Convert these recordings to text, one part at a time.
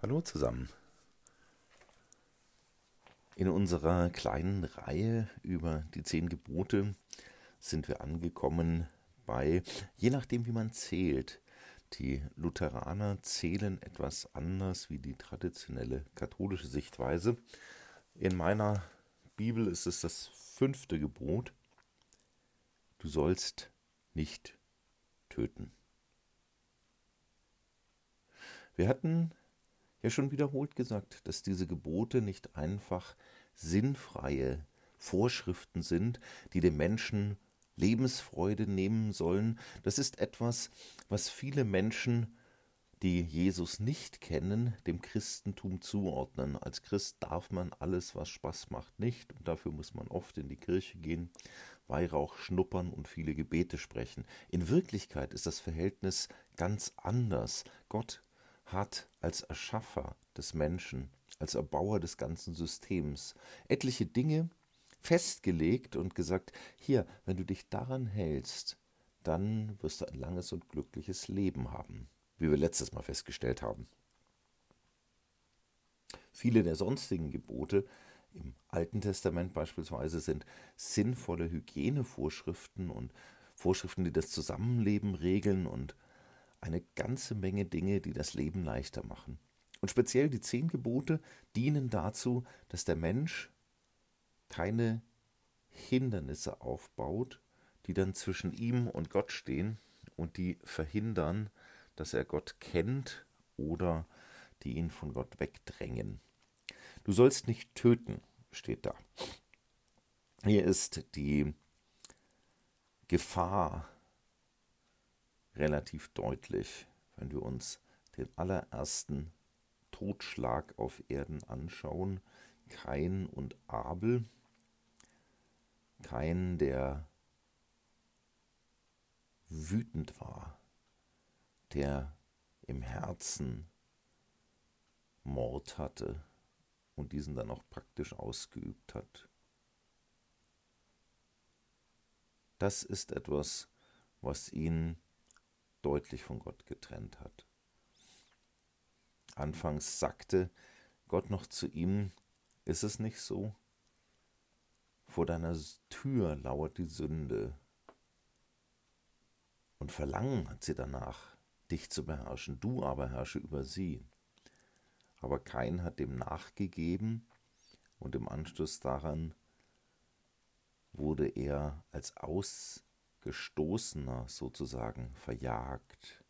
Hallo zusammen. In unserer kleinen Reihe über die 10 Gebote sind wir angekommen bei, je nachdem wie man zählt, die Lutheraner zählen etwas anders wie die traditionelle katholische Sichtweise. In meiner Bibel ist es das 5. Gebot: Du sollst nicht töten. Wir hatten ja schon wiederholt gesagt, dass diese Gebote nicht einfach sinnfreie Vorschriften sind, die dem Menschen Lebensfreude nehmen sollen. Das ist etwas, was viele Menschen, die Jesus nicht kennen, dem Christentum zuordnen. Als Christ darf man alles, was Spaß macht, nicht, und dafür muss man oft in die Kirche gehen, Weihrauch schnuppern und viele Gebete sprechen. In Wirklichkeit ist das Verhältnis ganz anders. Gott hat als Erschaffer des Menschen, als Erbauer des ganzen Systems etliche Dinge festgelegt und gesagt: Hier, wenn du dich daran hältst, dann wirst du ein langes und glückliches Leben haben, wie wir letztes Mal festgestellt haben. Viele der sonstigen Gebote im Alten Testament beispielsweise sind sinnvolle Hygienevorschriften und Vorschriften, die das Zusammenleben regeln, und eine ganze Menge Dinge, die das Leben leichter machen. Und speziell die 10 Gebote dienen dazu, dass der Mensch keine Hindernisse aufbaut, die dann zwischen ihm und Gott stehen und die verhindern, dass er Gott kennt oder die ihn von Gott wegdrängen. Du sollst nicht töten, steht da. Hier ist die Gefahr relativ deutlich, wenn wir uns den allerersten Totschlag auf Erden anschauen. Kain und Abel. Kain, der wütend war, der im Herzen Mord hatte und diesen dann auch praktisch ausgeübt hat. Das ist etwas, was ihn deutlich von Gott getrennt hat. Anfangs sagte Gott noch zu ihm: Ist es nicht so? Vor deiner Tür lauert die Sünde, und Verlangen hat sie danach, dich zu beherrschen. Du aber herrsche über sie. Aber Kain hat dem nachgegeben, und im Anschluss daran wurde er als Ausgestoßener sozusagen verjagt.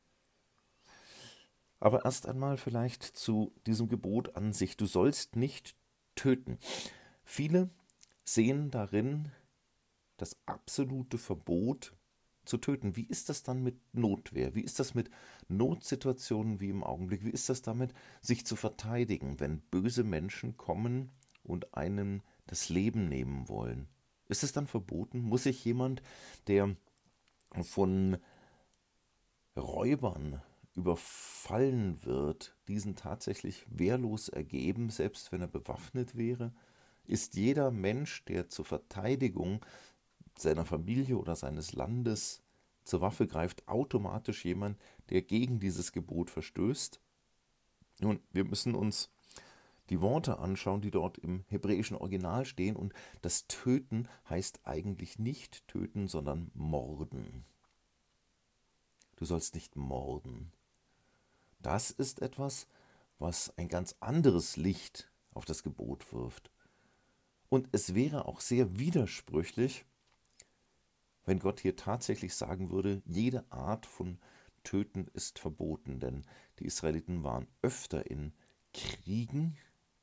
Aber erst einmal vielleicht zu diesem Gebot an sich: Du sollst nicht töten. Viele sehen darin das absolute Verbot zu töten. Wie ist das dann mit Notwehr? Wie ist das mit Notsituationen wie im Augenblick? Wie ist das damit, sich zu verteidigen, wenn böse Menschen kommen und einem das Leben nehmen wollen? Ist es dann verboten? Muss sich jemand, der von Räubern überfallen wird, diesen tatsächlich wehrlos ergeben, selbst wenn er bewaffnet wäre? Ist jeder Mensch, der zur Verteidigung seiner Familie oder seines Landes zur Waffe greift, automatisch jemand, der gegen dieses Gebot verstößt? Nun, wir müssen uns die Worte anschauen, die dort im hebräischen Original stehen, und das Töten heißt eigentlich nicht töten, sondern morden. Du sollst nicht morden. Das ist etwas, was ein ganz anderes Licht auf das Gebot wirft. Und es wäre auch sehr widersprüchlich, wenn Gott hier tatsächlich sagen würde, jede Art von Töten ist verboten, denn die Israeliten waren öfter in Kriegen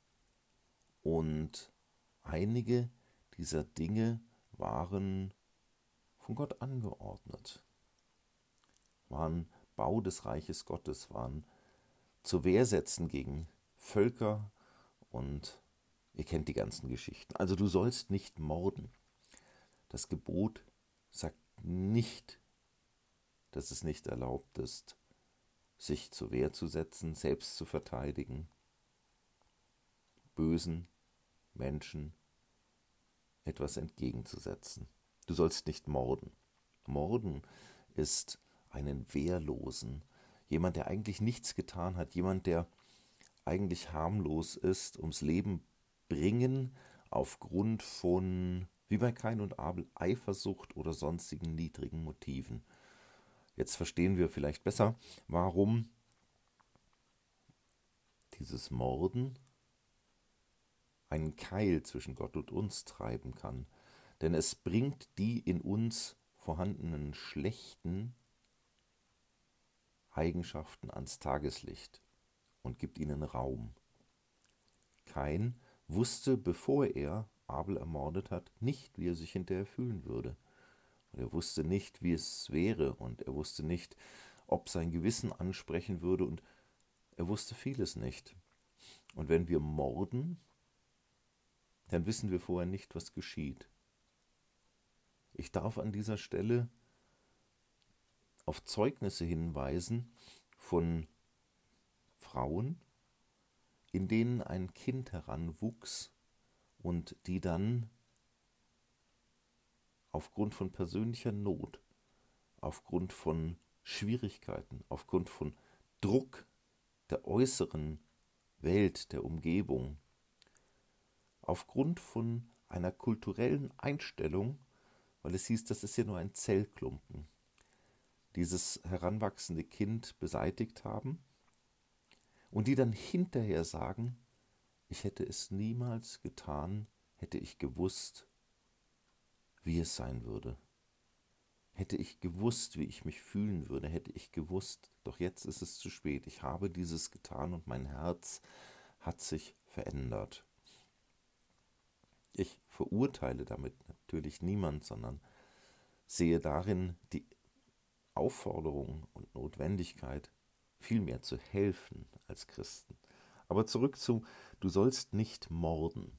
und einige dieser Dinge waren von Gott angeordnet, waren Bau des Reiches Gottes, waren zur Wehr setzen gegen Völker, und ihr kennt die ganzen Geschichten. Also du sollst nicht morden. Das Gebot sagt nicht, dass es nicht erlaubt ist, sich zur Wehr zu setzen, selbst zu verteidigen, bösen Menschen etwas entgegenzusetzen. Du sollst nicht morden. Morden ist einen Wehrlosen, jemand, der eigentlich nichts getan hat, jemand, der eigentlich harmlos ist, ums Leben bringen aufgrund von, wie bei Kain und Abel, Eifersucht oder sonstigen niedrigen Motiven. Jetzt verstehen wir vielleicht besser, warum dieses Morden einen Keil zwischen Gott und uns treiben kann. Denn es bringt die in uns vorhandenen schlechten Eigenschaften ans Tageslicht und gibt ihnen Raum. Kain wusste, bevor er Abel ermordet hat, nicht, wie er sich hinterher fühlen würde. Und er wusste nicht, wie es wäre, und er wusste nicht, ob sein Gewissen ansprechen würde, und er wusste vieles nicht. Und wenn wir morden, dann wissen wir vorher nicht, was geschieht. Ich darf an dieser Stelle auf Zeugnisse hinweisen von Frauen, in denen ein Kind heranwuchs und die dann aufgrund von persönlicher Not, aufgrund von Schwierigkeiten, aufgrund von Druck der äußeren Welt, der Umgebung, aufgrund von einer kulturellen Einstellung, weil es hieß, das ist ja nur ein Zellklumpen, dieses heranwachsende Kind beseitigt haben und die dann hinterher sagen, ich hätte es niemals getan, hätte ich gewusst, wie es sein würde. Hätte ich gewusst, wie ich mich fühlen würde, hätte ich gewusst, doch jetzt ist es zu spät. Ich habe dieses getan und mein Herz hat sich verändert. Ich verurteile damit natürlich niemand, sondern sehe darin die Aufforderung und Notwendigkeit, vielmehr zu helfen als Christen. Aber zurück zu, du sollst nicht morden.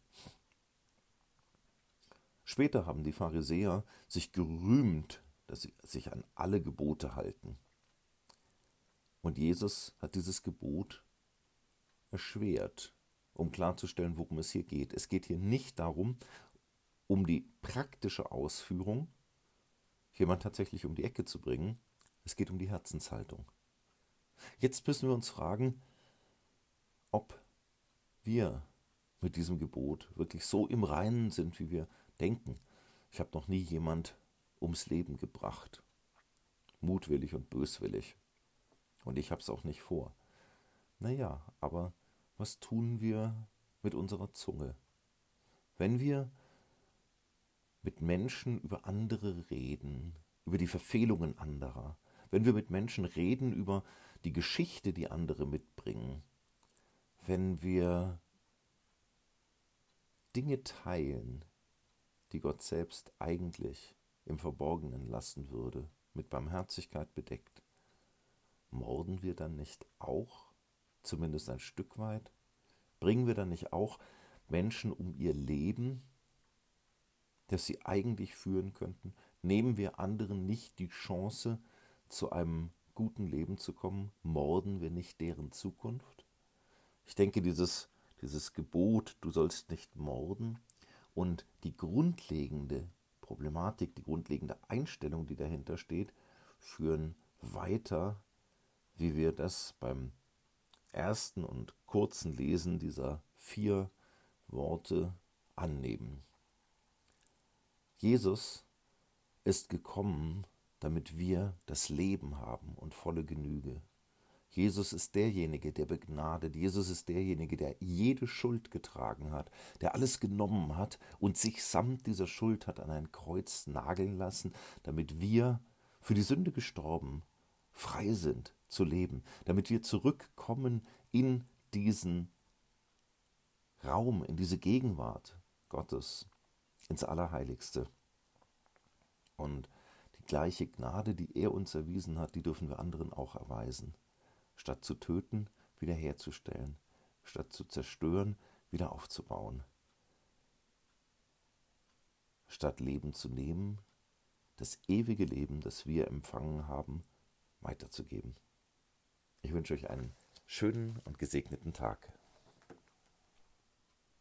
Später haben die Pharisäer sich gerühmt, dass sie sich an alle Gebote halten. Und Jesus hat dieses Gebot erschwert, um klarzustellen, worum es hier geht. Es geht hier nicht darum, um die praktische Ausführung, jemand tatsächlich um die Ecke zu bringen. Es geht um die Herzenshaltung. Jetzt müssen wir uns fragen, ob wir mit diesem Gebot wirklich so im Reinen sind, wie wir denken. Ich habe noch nie jemand ums Leben gebracht, mutwillig und böswillig. Und ich habe es auch nicht vor. Naja, aber was tun wir mit unserer Zunge? Wenn wir mit Menschen über andere reden, über die Verfehlungen anderer, wenn wir mit Menschen reden über die Geschichte, die andere mitbringen, wenn wir Dinge teilen, die Gott selbst eigentlich im Verborgenen lassen würde, mit Barmherzigkeit bedeckt, morden wir dann nicht auch, zumindest ein Stück weit? Bringen wir dann nicht auch Menschen um ihr Leben, das sie eigentlich führen könnten? Nehmen wir anderen nicht die Chance, zu einem guten Leben zu kommen? Morden wir nicht deren Zukunft? Ich denke, dieses Gebot, du sollst nicht morden, und die grundlegende Problematik, die grundlegende Einstellung, die dahinter steht, führen weiter, wie wir das beim ersten und kurzen Lesen dieser 4 Worte annehmen. Jesus ist gekommen, damit wir das Leben haben und volle Genüge. Jesus ist derjenige, der begnadet. Jesus ist derjenige, der jede Schuld getragen hat, der alles genommen hat und sich samt dieser Schuld hat an ein Kreuz nageln lassen, damit wir, für die Sünde gestorben, frei sind zu leben, damit wir zurückkommen in diesen Raum, in diese Gegenwart Gottes, ins Allerheiligste. Und die gleiche Gnade, die er uns erwiesen hat, die dürfen wir anderen auch erweisen. Statt zu töten, wiederherzustellen. Statt zu zerstören, wieder aufzubauen. Statt Leben zu nehmen, das ewige Leben, das wir empfangen haben, weiterzugeben. Ich wünsche euch einen schönen und gesegneten Tag.